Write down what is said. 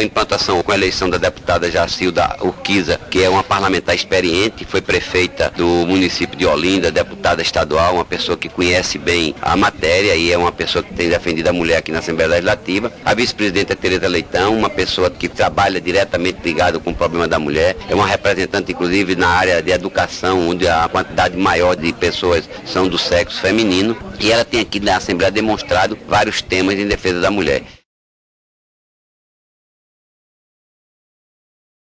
A implantação com a eleição da deputada Jacilda Urquiza, que é uma parlamentar experiente, foi prefeita do município de Olinda, deputada estadual, uma pessoa que conhece bem a matéria e é uma pessoa que tem defendido a mulher aqui na Assembleia Legislativa. A vice-presidenta Tereza Leitão, uma pessoa que trabalha diretamente ligada com o problema da mulher, é uma representante inclusive na área de educação, onde a quantidade maior de pessoas são do sexo feminino, e ela tem aqui na Assembleia demonstrado vários temas em defesa da mulher.